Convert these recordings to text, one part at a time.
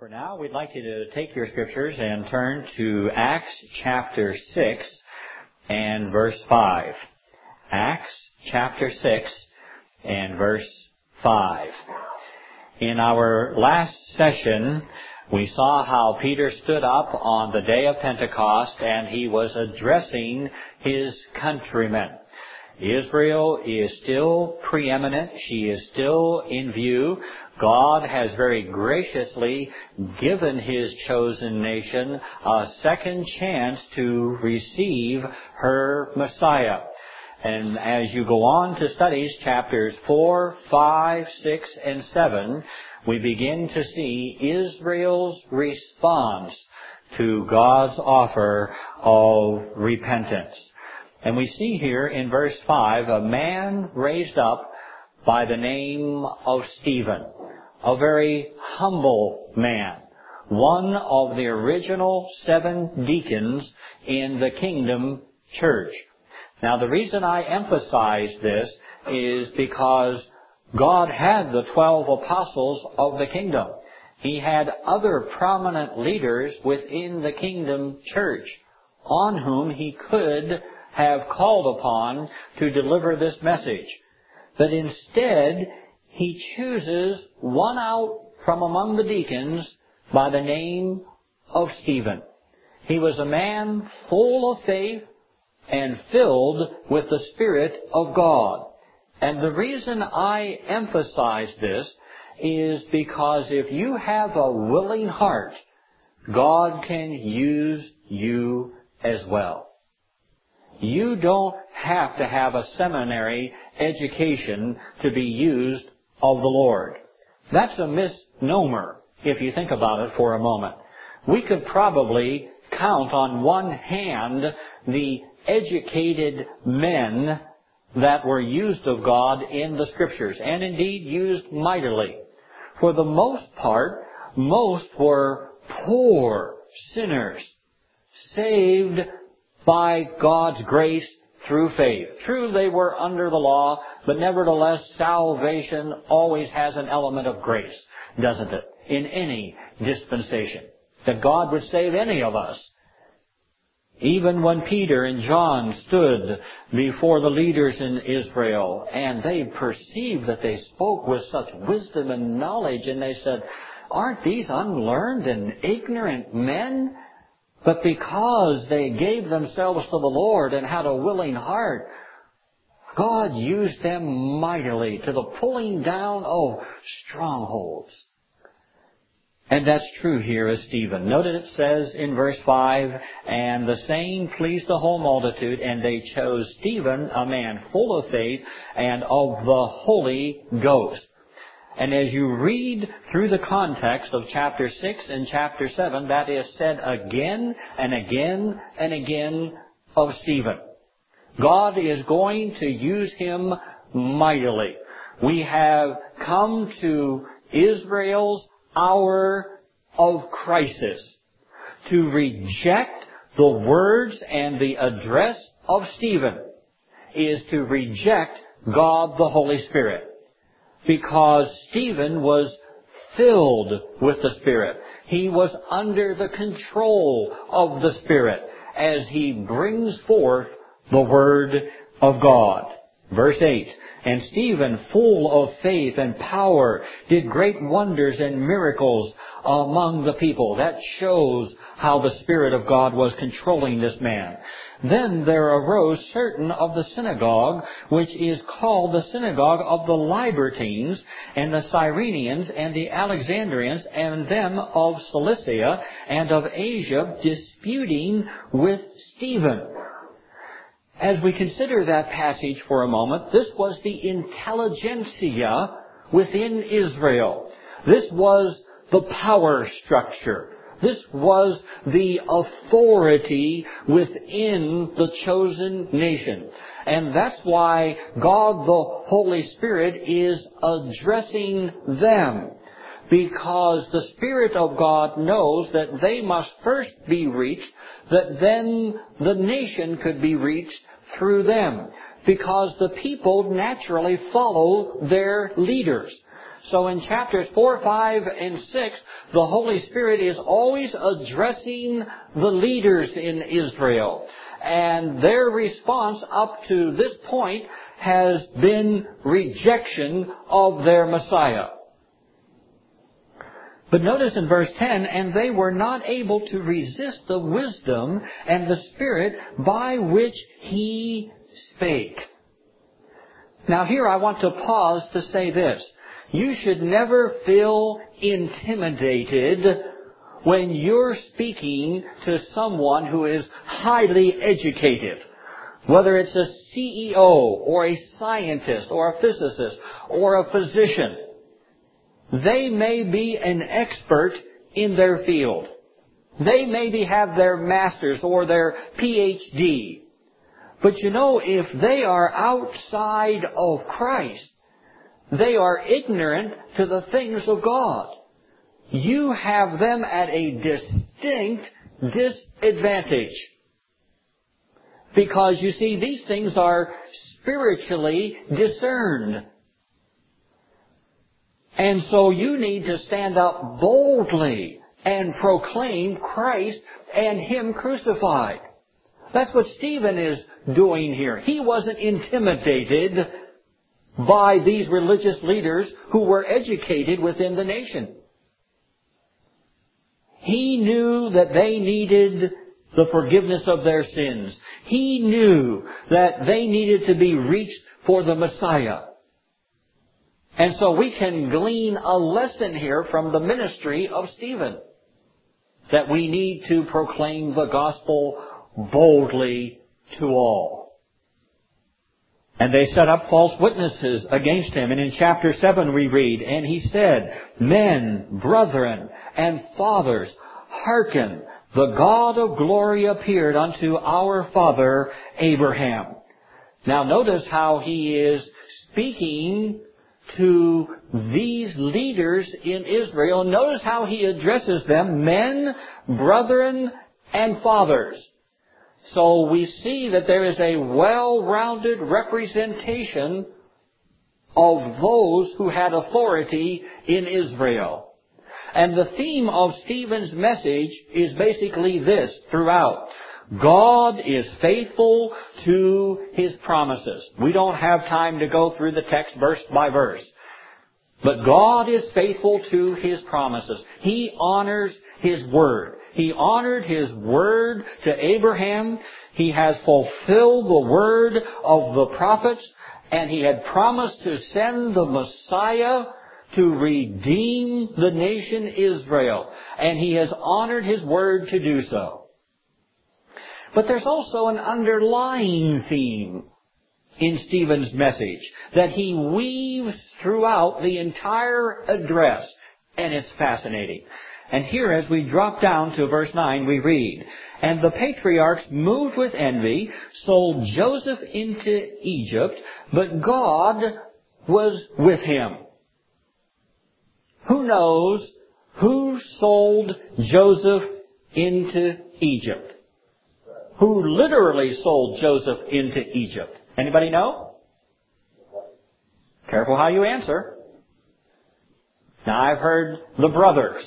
For now, we'd like you to take your scriptures and turn to Acts chapter 6 and verse 5. Acts chapter 6 and verse 5. In our last session, we saw how Peter stood up on the day of Pentecost and he was addressing his countrymen. Israel is still preeminent. She is still in view. God has very graciously given His chosen nation a second chance to receive her Messiah. And as you go on to studies chapters 4, 5, 6, and 7, we begin to see Israel's response to God's offer of repentance. And we see here in verse 5 a man raised up by the name of Stephen, a very humble man, one of the original 7 deacons in the Kingdom Church. Now, the reason I emphasize this is because God had the 12 apostles of the kingdom. He had other prominent leaders within the Kingdom Church on whom He could have called upon to deliver this message. But instead, He chooses one out from among the deacons by the name of Stephen. He was a man full of faith and filled with the Spirit of God. And the reason I emphasize this is because if you have a willing heart, God can use you as well. You don't have to have a seminary education to be used of the Lord. That's a misnomer, if you think about it for a moment. We could probably count on one hand the educated men that were used of God in the Scriptures, and indeed used mightily. For the most part, most were poor sinners, saved by God's grace through faith. True, they were under the law, but nevertheless, salvation always has an element of grace, doesn't it? In any dispensation. That God would save any of us. Even when Peter and John stood before the leaders in Israel, and they perceived that they spoke with such wisdom and knowledge, and they said, "Aren't these unlearned and ignorant men?" But because they gave themselves to the Lord and had a willing heart, God used them mightily to the pulling down of strongholds. And that's true here as Stephen. Notice it says in verse 5, "And the saying pleased the whole multitude, and they chose Stephen, a man full of faith and of the Holy Ghost." And as you read through the context of chapter 6 and chapter 7, that is said again and again and again of Stephen. God is going to use him mightily. We have come to Israel's hour of crisis. To reject the words and the address of Stephen is to reject God the Holy Spirit. Because Stephen was filled with the Spirit. He was under the control of the Spirit as he brings forth the Word of God. Verse 8, "And Stephen, full of faith and power, did great wonders and miracles among the people." That shows how the Spirit of God was controlling this man. "Then there arose certain of the synagogue, which is called the synagogue of the Libertines, and the Cyrenians, and the Alexandrians, and them of Cilicia, and of Asia, disputing with Stephen." As we consider that passage for a moment, this was the intelligentsia within Israel. This was the power structure. This was the authority within the chosen nation. And that's why God the Holy Spirit is addressing them. Because the Spirit of God knows that they must first be reached, that then the nation could be reached through them. Because the people naturally follow their leaders. So in chapters 4, 5, and 6, the Holy Spirit is always addressing the leaders in Israel. And their response up to this point has been rejection of their Messiah. But notice in verse 10, and they were not able to resist the wisdom and the Spirit by which He spake. Now here I want to pause to say this. You should never feel intimidated when you're speaking to someone who is highly educated. Whether it's a CEO or a scientist or a physicist or a physician. They may be an expert in their field. They maybe have their master's or their PhD. But you know, if they are outside of Christ, they are ignorant to the things of God. You have them at a distinct disadvantage. Because you see, these things are spiritually discerned. And so you need to stand up boldly and proclaim Christ and Him crucified. That's what Stephen is doing here. He wasn't intimidated by these religious leaders who were educated within the nation. He knew that they needed the forgiveness of their sins. He knew that they needed to be reached for the Messiah. And so we can glean a lesson here from the ministry of Stephen, that we need to proclaim the gospel boldly to all. And they set up false witnesses against him. And in chapter 7 we read, and he said, Men, brethren, and fathers, hearken, the God of glory appeared unto our father Abraham. Now notice how he is speaking to these leaders in Israel. Notice how he addresses them, men, brethren, and fathers. So we see that there is a well-rounded representation of those who had authority in Israel. And the theme of Stephen's message is basically this throughout. God is faithful to His promises. We don't have time to go through the text verse by verse. But God is faithful to His promises. He honors His word. He honored His word to Abraham. He has fulfilled the word of the prophets. And He had promised to send the Messiah to redeem the nation Israel. And He has honored His word to do so. But there's also an underlying theme in Stephen's message that he weaves throughout the entire address. And it's fascinating. And here, as we drop down to verse 9, we read, And the patriarchs, moved with envy, sold Joseph into Egypt, but God was with him. Who knows who sold Joseph into Egypt? Who literally sold Joseph into Egypt? Anybody know? Careful how you answer. Now I've heard the brothers.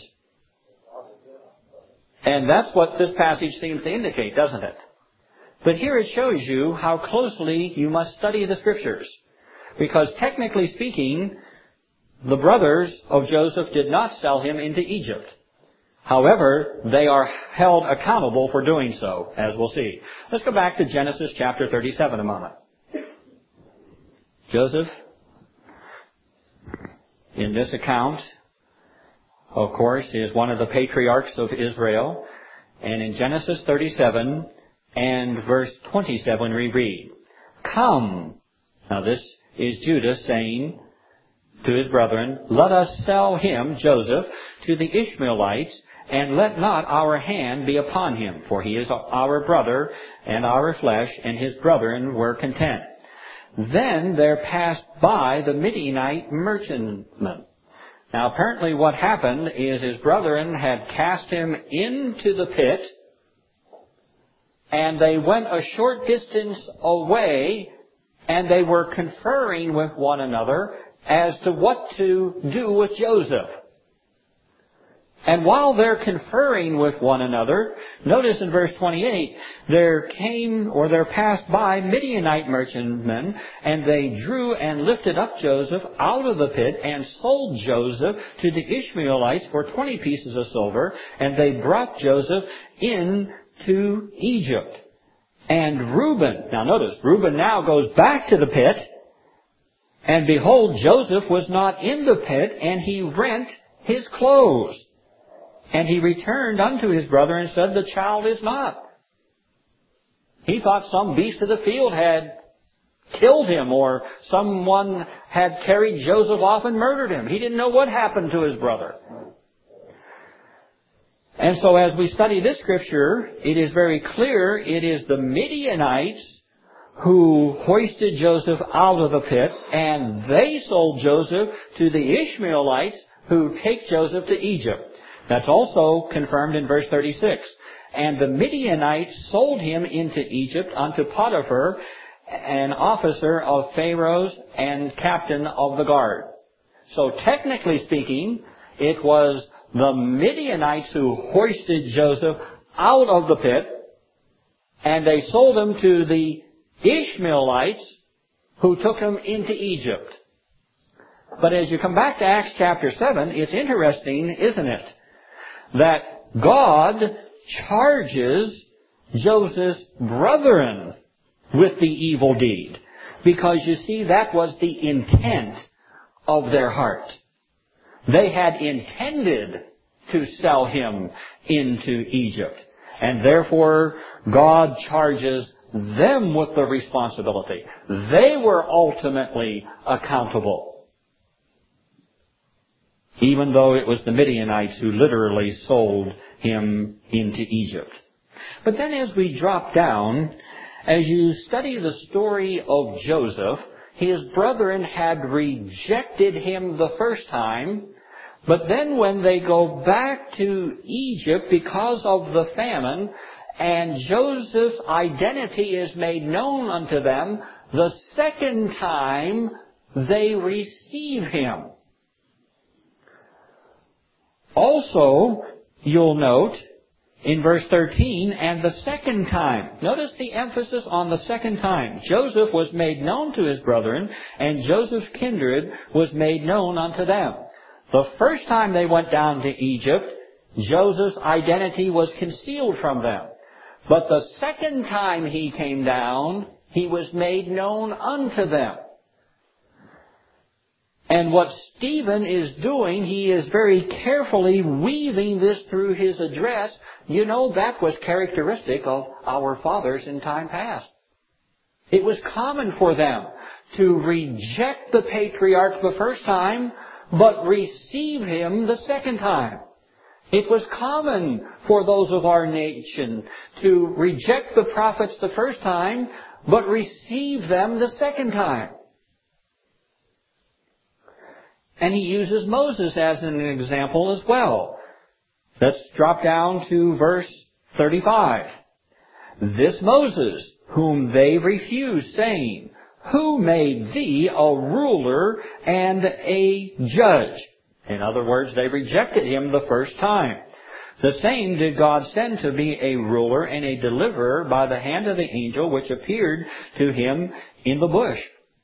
And that's what this passage seems to indicate, doesn't it? But here it shows you how closely you must study the Scriptures. Because technically speaking, the brothers of Joseph did not sell him into Egypt. However, they are held accountable for doing so, as we'll see. Let's go back to Genesis chapter 37 a moment. Joseph, in this account, of course, is one of the patriarchs of Israel. And in Genesis 37 and verse 27 we read, Come. Now this is Judah saying to his brethren, Let us sell him, Joseph, to the Ishmaelites, and let not our hand be upon him, for he is our brother and our flesh, and his brethren were content. Then there passed by the Midianite merchantmen. Now apparently what happened is his brethren had cast him into the pit, and they went a short distance away, and they were conferring with one another, as to what to do with Joseph. And while they're conferring with one another, notice in verse 28, there passed by Midianite merchantmen, and they drew and lifted up Joseph out of the pit, and sold Joseph to the Ishmaelites for 20 pieces of silver, and they brought Joseph into Egypt. And Reuben, now notice, Reuben now goes back to the pit, and behold, Joseph was not in the pit, and he rent his clothes. And he returned unto his brother and said, the child is not. He thought some beast of the field had killed him, or someone had carried Joseph off and murdered him. He didn't know what happened to his brother. And so as we study this scripture, it is very clear it is the Midianites who hoisted Joseph out of the pit, and they sold Joseph to the Ishmaelites who take Joseph to Egypt. That's also confirmed in verse 36. And the Midianites sold him into Egypt unto Potiphar, an officer of Pharaoh's and captain of the guard. So technically speaking, it was the Midianites who hoisted Joseph out of the pit, and they sold him to the Ishmaelites who took him into Egypt. But as you come back to Acts chapter 7, it's interesting, isn't it, that God charges Joseph's brethren with the evil deed. Because you see, that was the intent of their heart. They had intended to sell him into Egypt. And therefore, God charges them with the responsibility. They were ultimately accountable. Even though it was the Midianites who literally sold him into Egypt. But then as we drop down, as you study the story of Joseph, his brethren had rejected him the first time, but then when they go back to Egypt because of the famine, and Joseph's identity is made known unto them, the second time they receive him. Also, you'll note in verse 13, and the second time. Notice the emphasis on the second time. Joseph was made known to his brethren, and Joseph's kindred was made known unto them. The first time they went down to Egypt, Joseph's identity was concealed from them. But the second time he came down, he was made known unto them. And what Stephen is doing, he is very carefully weaving this through his address. You know, that was characteristic of our fathers in time past. It was common for them to reject the patriarch the first time, but receive him the second time. It was common for those of our nation to reject the prophets the first time, but receive them the second time. And he uses Moses as an example as well. Let's drop down to verse 35. This Moses, whom they refused, saying, Who made thee a ruler and a judge? In other words, they rejected him the first time. The same did God send to be a ruler and a deliverer by the hand of the angel which appeared to him in the bush.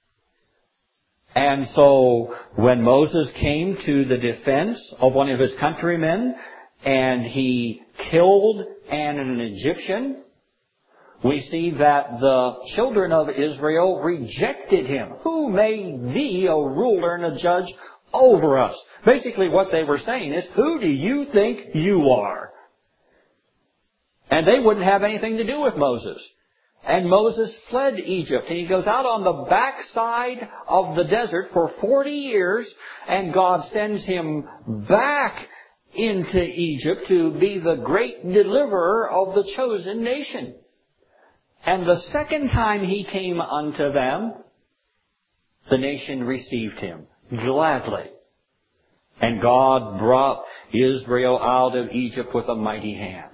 And so when Moses came to the defense of one of his countrymen and he killed an Egyptian, we see that the children of Israel rejected him. Who made thee a ruler and a judge over us? Basically what they were saying is, who do you think you are? And they wouldn't have anything to do with Moses. And Moses fled Egypt. And he goes out on the backside of the desert for 40 years. And God sends him back into Egypt to be the great deliverer of the chosen nation. And the second time he came unto them, the nation received him gladly. And God brought Israel out of Egypt with a mighty hand.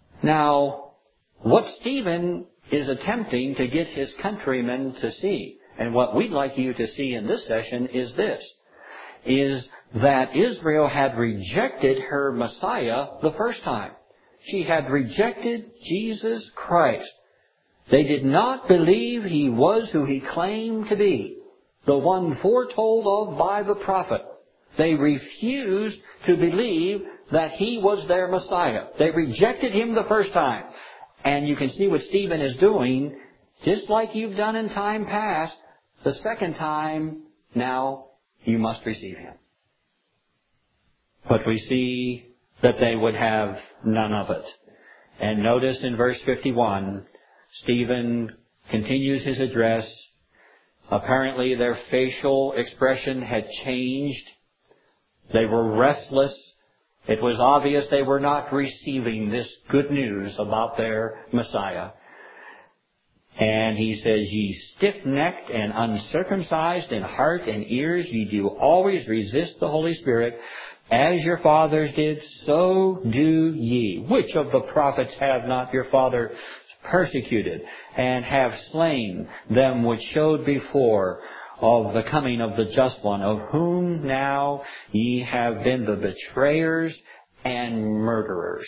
Now, what Stephen is attempting to get his countrymen to see, And what we'd like you to see in this session is this, is that Israel had rejected her Messiah the first time. She had rejected Jesus Christ. They did not believe He was who He claimed to be, the one foretold of by the prophet. They refused to believe that He was their Messiah. They rejected Him the first time. And you can see what Stephen is doing, just like you've done in time past. The second time, now you must receive Him. But we see that they would have none of it. And notice in verse 51, Stephen continues his address. Apparently their facial expression had changed. They were restless. It was obvious they were not receiving this good news about their Messiah. And he says, "Ye stiff-necked and uncircumcised in heart and ears, ye do always resist the Holy Spirit. As your fathers did, so do ye. Which of the prophets have not your father persecuted, and have slain them which showed before of the coming of the just one, of whom now ye have been the betrayers and murderers?"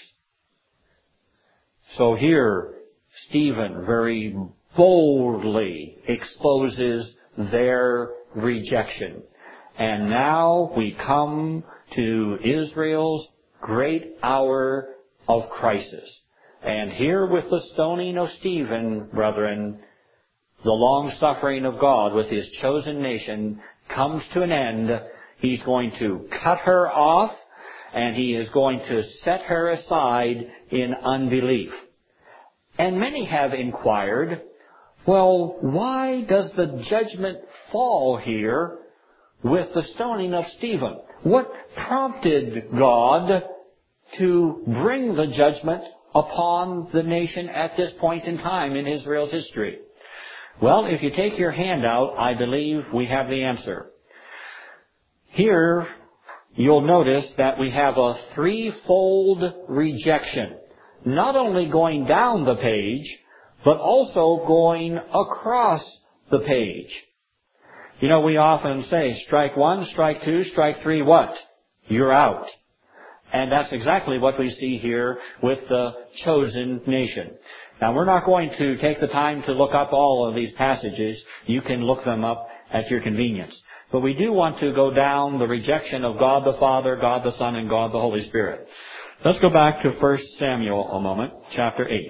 So here, Stephen very boldly exposes their rejection. And now we come to Israel's great hour of crisis. And here with the stoning of Stephen, brethren, the long-suffering of God with His chosen nation comes to an end. He's going to cut her off, and He is going to set her aside in unbelief. And many have inquired, well, why does the judgment fall here with the stoning of Stephen? What prompted God to bring the judgment upon the nation at this point in time in Israel's history? Well, if you take your handout, I believe we have the answer. Here, you'll notice that we have a threefold rejection. Not only going down the page, but also going across the page. You know, we often say, strike one, strike two, strike three, what? You're out. And that's exactly what we see here with the chosen nation. Now, we're not going to take the time to look up all of these passages. You can look them up at your convenience. But we do want to go down the rejection of God the Father, God the Son, and God the Holy Spirit. Let's go back to 1 Samuel a moment, chapter 8.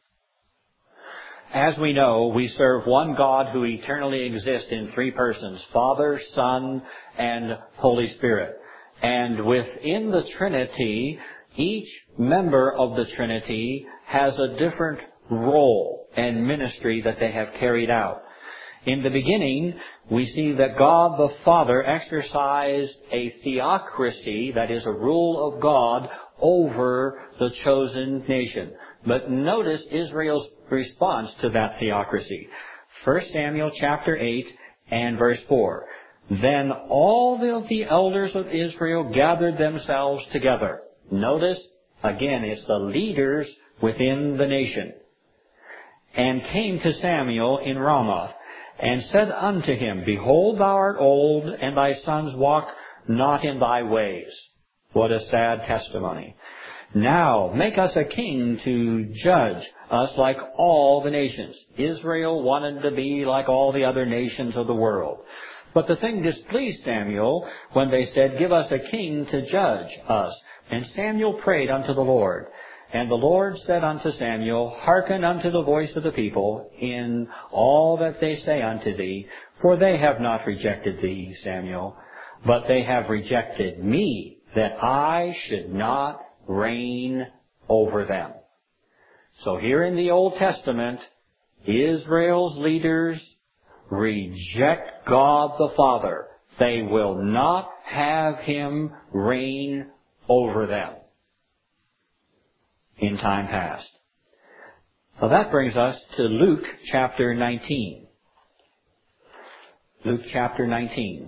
As we know, we serve one God who eternally exists in three persons, Father, Son, and Holy Spirit. And within the Trinity, each member of the Trinity has a different role and ministry that they have carried out. In the beginning, we see that God the Father exercised a theocracy, that is a rule of God, over the chosen nation. But notice Israel's response to that theocracy. 1 Samuel chapter 8 and verse 4. Then all of the elders of Israel gathered themselves together. Notice, again, it's the leaders within the nation. And came to Samuel in Ramah, and said unto him, Behold, thou art old, and thy sons walk not in thy ways. What a sad testimony. Now make us a king to judge us like all the nations. Israel wanted to be like all the other nations of the world. But the thing displeased Samuel when they said, Give us a king to judge us. And Samuel prayed unto the Lord. And the Lord said unto Samuel, Hearken unto the voice of the people in all that they say unto thee, for they have not rejected thee, Samuel, but they have rejected me, that I should not reign over them. So here in the Old Testament, Israel's leaders reject God the Father. They will not have Him reign over them in time past. So that brings us to Luke chapter 19. Luke chapter 19.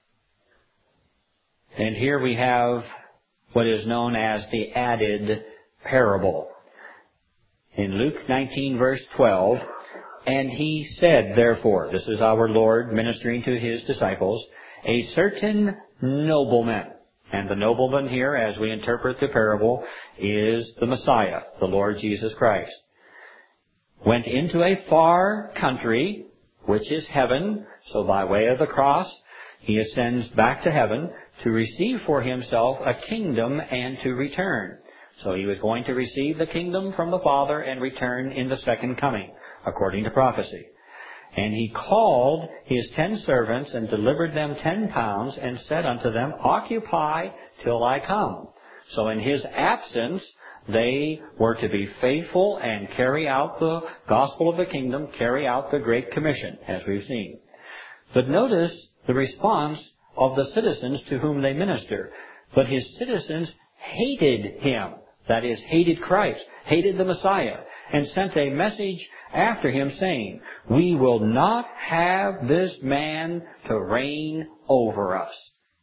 And here we have what is known as the added parable. In Luke 19 verse 12, And he said, therefore, this is our Lord ministering to his disciples, a certain nobleman. And the nobleman here, as we interpret the parable, is the Messiah, the Lord Jesus Christ. Went into a far country, which is heaven. So by way of the cross, he ascends back to heaven to receive for himself a kingdom and to return. So he was going to receive the kingdom from the Father and return in the second coming, according to prophecy. And he called his 10 servants and delivered them 10 pounds and said unto them, Occupy till I come. So in his absence, they were to be faithful and carry out the gospel of the kingdom, carry out the Great Commission, as we've seen. But notice the response of the citizens to whom they minister. But his citizens hated him, that is, hated Christ, hated the Messiah, and sent a message after him saying, We will not have this man to reign over us.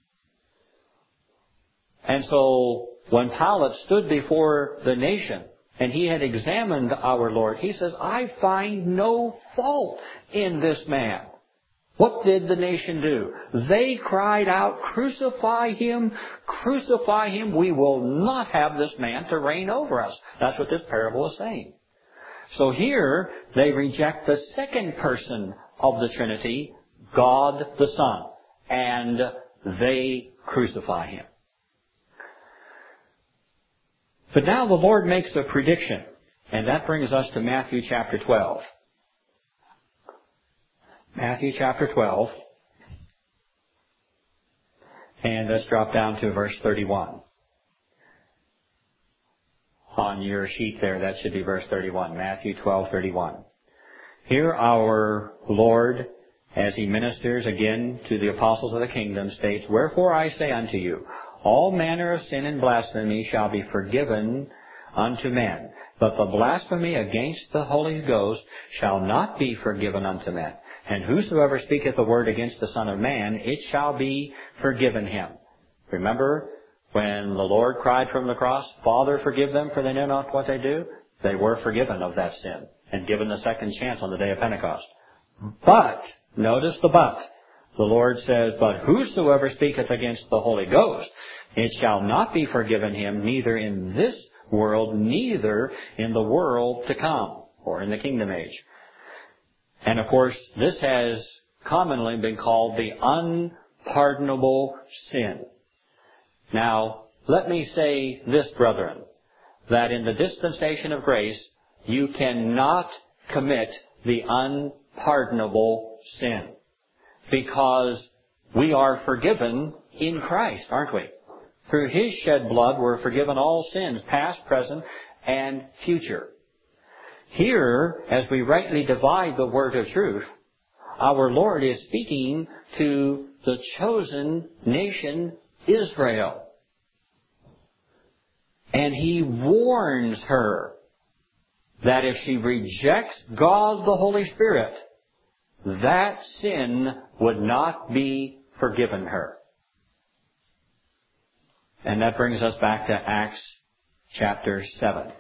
And so when Pilate stood before the nation and he had examined our Lord, he says, I find no fault in this man. What did the nation do? They cried out, Crucify him, crucify him. We will not have this man to reign over us. That's what this parable is saying. So here they reject the second person of the Trinity, God the Son, and they crucify him. But now the Lord makes a prediction, and that brings us to Matthew chapter 12. Matthew chapter 12, and let's drop down to verse 31. On your sheet there, that should be verse 31. Matthew 12:31. Here our Lord, as he ministers again to the apostles of the kingdom, states, Wherefore I say unto you, all manner of sin and blasphemy shall be forgiven unto men, but the blasphemy against the Holy Ghost shall not be forgiven unto men. And whosoever speaketh a word against the Son of Man, it shall be forgiven him. Remember, when the Lord cried from the cross, Father, forgive them, for they know not what they do, they were forgiven of that sin and given the second chance on the day of Pentecost. But, notice the but. The Lord says, But whosoever speaketh against the Holy Ghost, it shall not be forgiven him, neither in this world, neither in the world to come, or in the kingdom age. And of course, this has commonly been called the unpardonable sin. Now, let me say this, brethren, that in the dispensation of grace, you cannot commit the unpardonable sin, because we are forgiven in Christ, aren't we? Through his shed blood, we're forgiven all sins, past, present, and future. Here, as we rightly divide the word of truth, our Lord is speaking to the chosen nation, Israel. And he warns her that if she rejects God the Holy Spirit, that sin would not be forgiven her. And that brings us back to Acts chapter 7.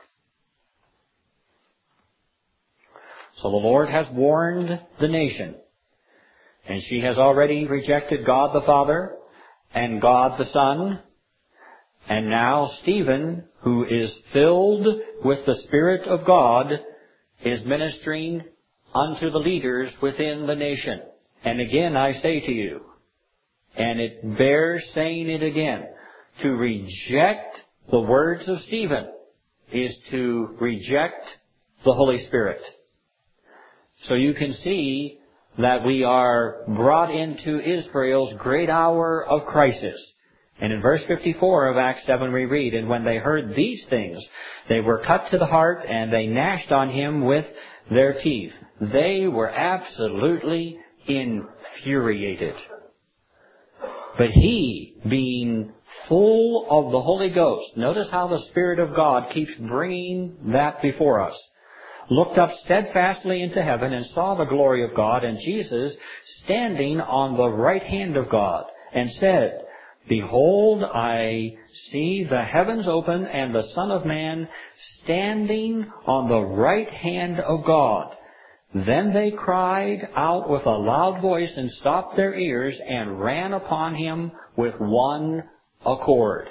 So the Lord has warned the nation, and she has already rejected God the Father and God the Son. And now Stephen, who is filled with the Spirit of God, is ministering unto the leaders within the nation. And again I say to you, and it bears saying it again, to reject the words of Stephen is to reject the Holy Spirit. So you can see that we are brought into Israel's great hour of crisis. And in verse 54 of Acts 7 we read, And when they heard these things, they were cut to the heart, and they gnashed on him with their teeth. They were absolutely infuriated. But he, being full of the Holy Ghost, notice how the Spirit of God keeps bringing that before us, looked up steadfastly into heaven and saw the glory of God and Jesus standing on the right hand of God, and said, Behold, I see the heavens open and the Son of Man standing on the right hand of God. Then they cried out with a loud voice and stopped their ears and ran upon him with one accord.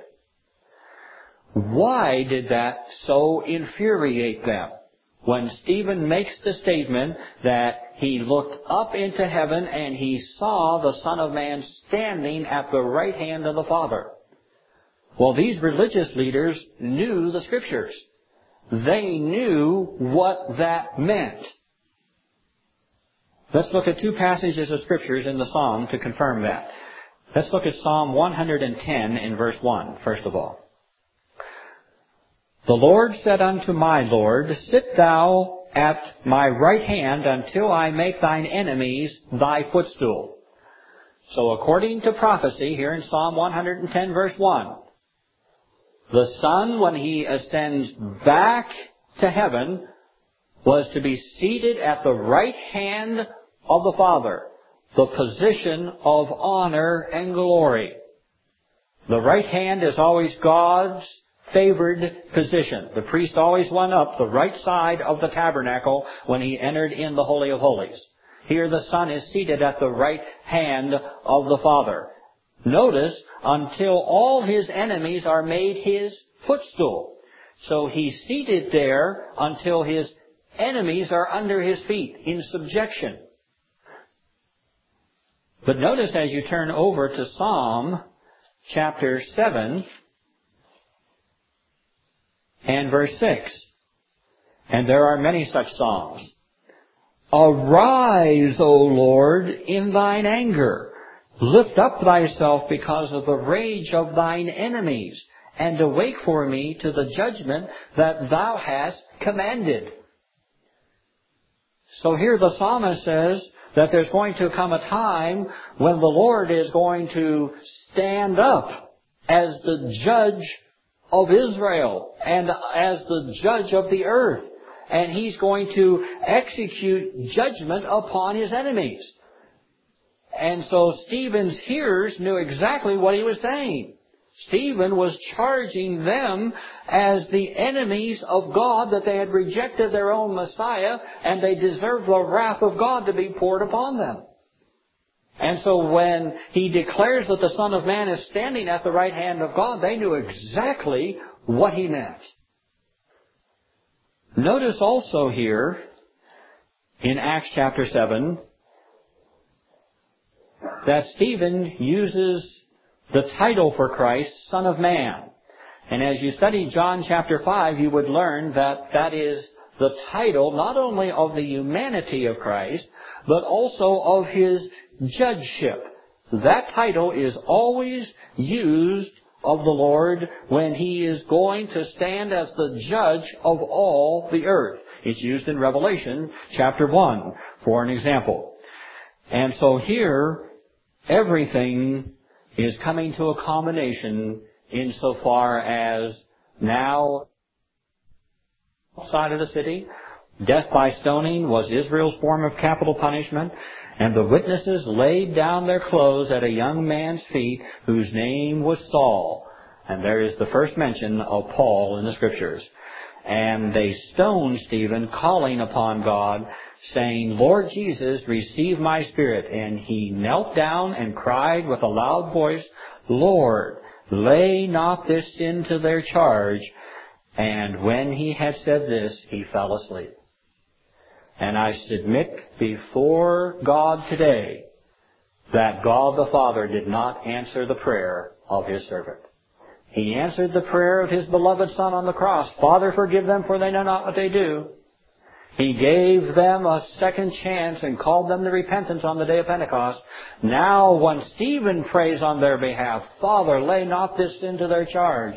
Why did that so infuriate them? When Stephen makes the statement that he looked up into heaven and he saw the Son of Man standing at the right hand of the Father. Well, these religious leaders knew the Scriptures. They knew what that meant. Let's look at two passages of Scriptures in the Psalm to confirm that. Let's look at Psalm 110 in verse 1, first of all. The Lord said unto my Lord, Sit thou at my right hand until I make thine enemies thy footstool. So according to prophecy, here in Psalm 110 verse 1, the Son, when He ascends back to heaven, was to be seated at the right hand of the Father, the position of honor and glory. The right hand is always God's favored position. The priest always went up the right side of the tabernacle when he entered in the Holy of Holies. Here the Son is seated at the right hand of the Father. Notice, until all His enemies are made His footstool. So He's seated there until His enemies are under His feet, in subjection. But notice as you turn over to Psalm chapter 7, and verse 6. And there are many such psalms. Arise, O Lord, in thine anger. Lift up thyself because of the rage of thine enemies, and awake for me to the judgment that thou hast commanded. So here the psalmist says that there's going to come a time when the Lord is going to stand up as the judge of Israel and as the judge of the earth. And He's going to execute judgment upon His enemies. And so Stephen's hearers knew exactly what he was saying. Stephen was charging them as the enemies of God, that they had rejected their own Messiah and they deserved the wrath of God to be poured upon them. And so when he declares that the Son of Man is standing at the right hand of God, they knew exactly what he meant. Notice also here in Acts chapter 7 that Stephen uses the title for Christ, Son of Man. And as you study John chapter 5, you would learn that that is the title not only of the humanity of Christ, but also of His judgeship. That title is always used of the Lord when He is going to stand as the judge of all the earth. It's used in Revelation chapter 1 for an example. And so here, everything is coming to a culmination insofar as now, outside of the city, death by stoning was Israel's form of capital punishment, and the witnesses laid down their clothes at a young man's feet whose name was Saul. And there is the first mention of Paul in the Scriptures. And they stoned Stephen, calling upon God, saying, Lord Jesus, receive my spirit. And he knelt down and cried with a loud voice, Lord, lay not this sin to their charge. And when he had said this, he fell asleep. And I submit before God today that God the Father did not answer the prayer of His servant. He answered the prayer of His beloved Son on the cross. Father, forgive them, for they know not what they do. He gave them a second chance and called them to repentance on the day of Pentecost. Now, when Stephen prays on their behalf, Father, lay not this sin to their charge.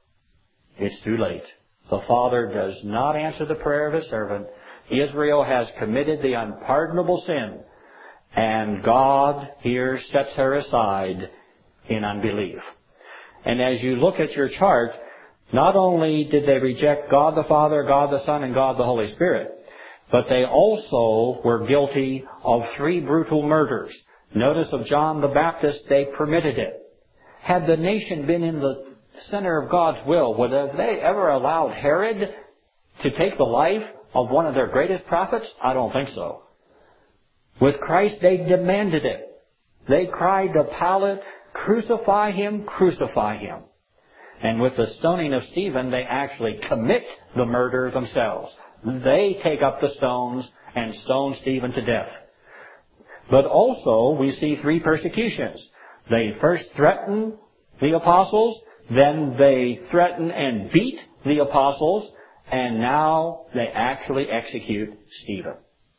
It's too late. The Father does not answer the prayer of His servant. Israel has committed the unpardonable sin, and God here sets her aside in unbelief. And as you look at your chart, not only did they reject God the Father, God the Son, and God the Holy Spirit, but they also were guilty of 3 brutal murders. Notice of John the Baptist, they permitted it. Had the nation been in the center of God's will, would have they ever allowed Herod to take the life of one of their greatest prophets? I don't think so. With Christ, they demanded it. They cried to Pilate, "Crucify him, crucify him." And with the stoning of Stephen, they actually commit the murder themselves. They take up the stones and stone Stephen to death. But also, we see 3 persecutions. They first threaten the apostles, then they threaten and beat the apostles, and now they actually execute Stephen.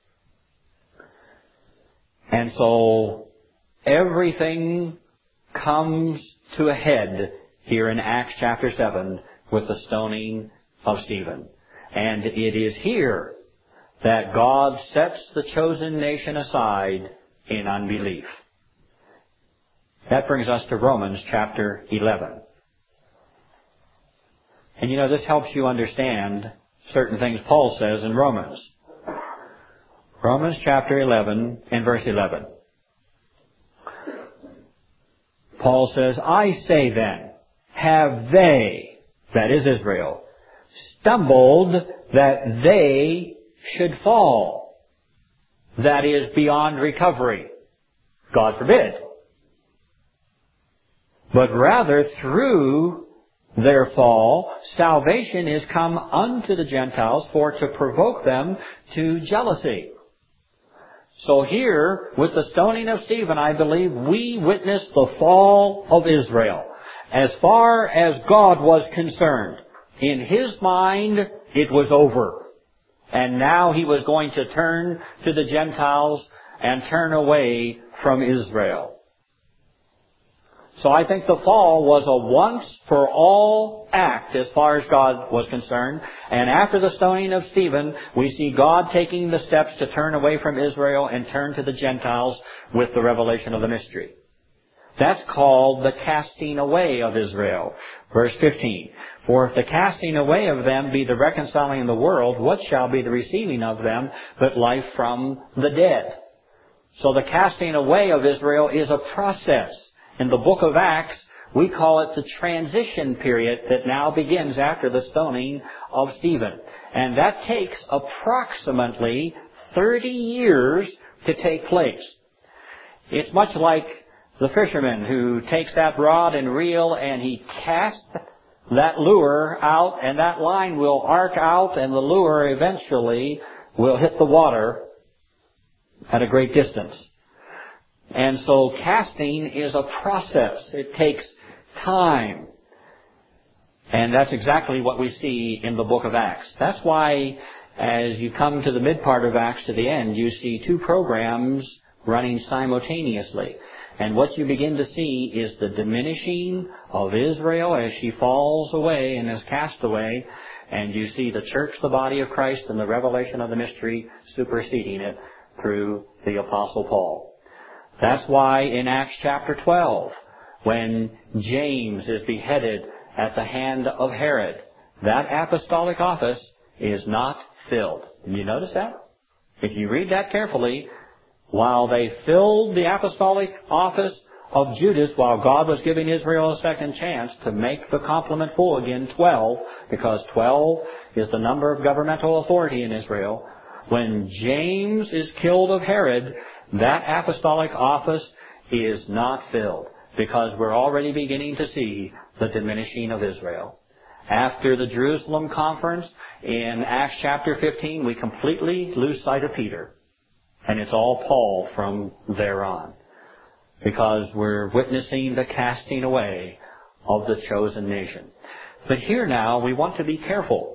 And so, everything comes to a head here in Acts chapter 7 with the stoning of Stephen. And it is here that God sets the chosen nation aside in unbelief. That brings us to Romans chapter 11. And this helps you understand certain things Paul says in Romans. Romans chapter 11 and verse 11. Paul says, "I say then, have they," that is Israel, "stumbled that they should fall?" That is beyond recovery. God forbid. But rather through their fall, salvation is come unto the Gentiles for to provoke them to jealousy. So here, with the stoning of Stephen, I believe we witnessed the fall of Israel. As far as God was concerned, in His mind, it was over. And now He was going to turn to the Gentiles and turn away from Israel. So I think the fall was a once-for-all act as far as God was concerned. And after the stoning of Stephen, we see God taking the steps to turn away from Israel and turn to the Gentiles with the revelation of the mystery. That's called the casting away of Israel. Verse 15. "For if the casting away of them be the reconciling of the world, what shall be the receiving of them but life from the dead?" So the casting away of Israel is a process. In the book of Acts, we call it the transition period that now begins after the stoning of Stephen. And that takes approximately 30 years to take place. It's much like the fisherman who takes that rod and reel and he casts that lure out, and that line will arc out and the lure eventually will hit the water at a great distance. And so casting is a process. It takes time. And that's exactly what we see in the book of Acts. That's why as you come to the mid part of Acts to the end, you see 2 programs running simultaneously. And what you begin to see is the diminishing of Israel as she falls away and is cast away. And you see the church, the body of Christ, and the revelation of the mystery superseding it through the Apostle Paul. That's why in Acts chapter 12, when James is beheaded at the hand of Herod, that apostolic office is not filled. Did you notice that? If you read that carefully, while they filled the apostolic office of Judas, while God was giving Israel a second chance to make the complement full again, 12, because 12 is the number of governmental authority in Israel, when James is killed of Herod, that apostolic office is not filled, because we're already beginning to see the diminishing of Israel. After the Jerusalem conference, in Acts chapter 15, we completely lose sight of Peter. And it's all Paul from there on, because we're witnessing the casting away of the chosen nation. But here now, we want to be careful.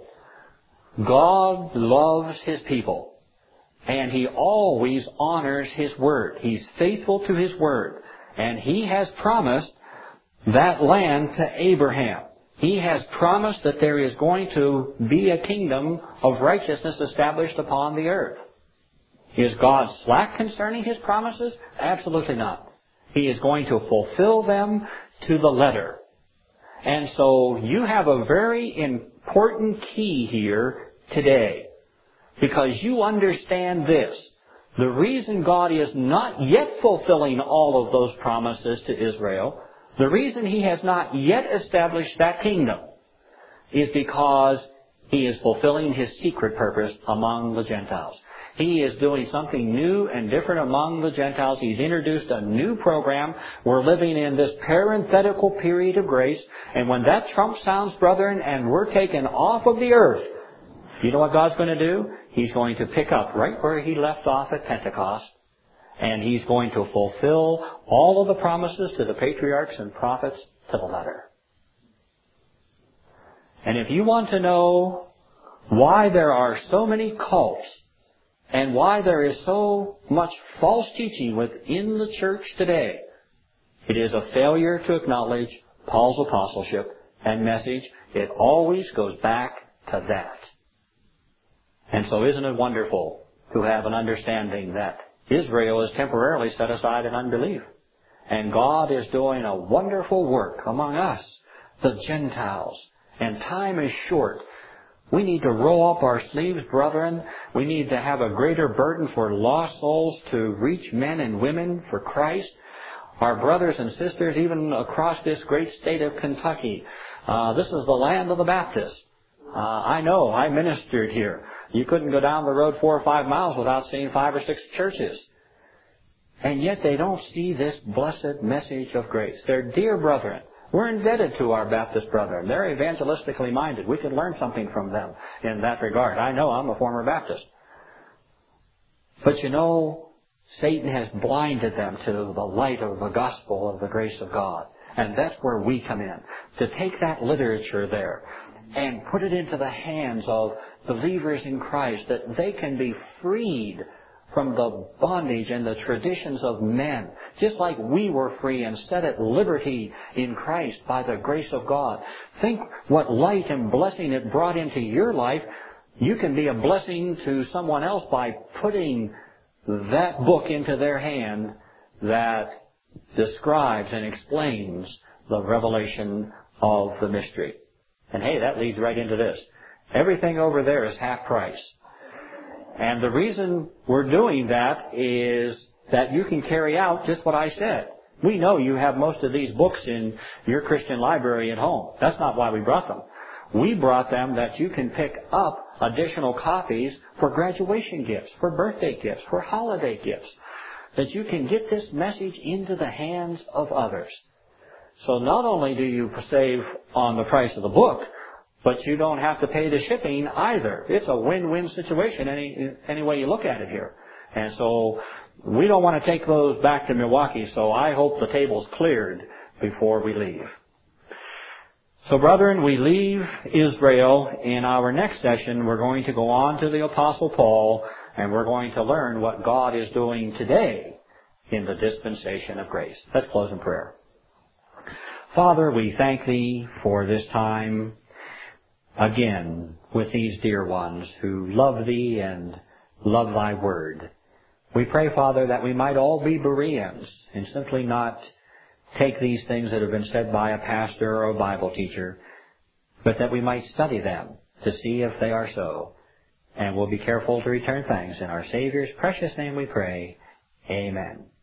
God loves His people. And He always honors His word. He's faithful to His word. And He has promised that land to Abraham. He has promised that there is going to be a kingdom of righteousness established upon the earth. Is God slack concerning His promises? Absolutely not. He is going to fulfill them to the letter. And so you have a very important key here today. Because you understand this. The reason God is not yet fulfilling all of those promises to Israel, the reason He has not yet established that kingdom, is because He is fulfilling His secret purpose among the Gentiles. He is doing something new and different among the Gentiles. He's introduced a new program. We're living in this parenthetical period of grace. And when that trump sounds, brethren, and we're taken off of the earth, you know what God's going to do? He's going to pick up right where He left off at Pentecost. And He's going to fulfill all of the promises to the patriarchs and prophets to the letter. And if you want to know why there are so many cults and why there is so much false teaching within the church today, it is a failure to acknowledge Paul's apostleship and message. It always goes back to that. And so isn't it wonderful to have an understanding that Israel is temporarily set aside in unbelief, and God is doing a wonderful work among us, the Gentiles, and time is short. We need to roll up our sleeves, brethren. We need to have a greater burden for lost souls to reach men and women for Christ. Our brothers and sisters, even across this great state of Kentucky, this is the land of the Baptists. I know, I ministered here. You couldn't go down the road 4 or 5 miles without seeing 5 or 6 churches. And yet they don't see this blessed message of grace. They're dear brethren. We're indebted to our Baptist brethren. They're evangelistically minded. We can learn something from them in that regard. I know I'm a former Baptist. But you know, Satan has blinded them to the light of the gospel of the grace of God. And that's where we come in. To take that literature there and put it into the hands of believers in Christ, that they can be freed from the bondage and the traditions of men, just like we were free and set at liberty in Christ by the grace of God. Think what light and blessing it brought into your life. You can be a blessing to someone else by putting that book into their hand that describes and explains the revelation of the mystery. And hey, that leads right into this. Everything over there is half price. And the reason we're doing that is that you can carry out just what I said. We know you have most of these books in your Christian library at home. That's not why we brought them. We brought them that you can pick up additional copies for graduation gifts, for birthday gifts, for holiday gifts. That you can get this message into the hands of others. So not only do you save on the price of the book, but you don't have to pay the shipping either. It's a win-win situation any way you look at it here. And so we don't want to take those back to Milwaukee, so I hope the table's cleared before we leave. So brethren, we leave Israel. In our next session, we're going to go on to the Apostle Paul, and we're going to learn what God is doing today in the dispensation of grace. Let's close in prayer. Father, we thank Thee for this time again with these dear ones who love Thee and love Thy Word. We pray, Father, that we might all be Bereans and simply not take these things that have been said by a pastor or a Bible teacher, but that we might study them to see if they are so. And we'll be careful to return thanks. In our Savior's precious name we pray. Amen.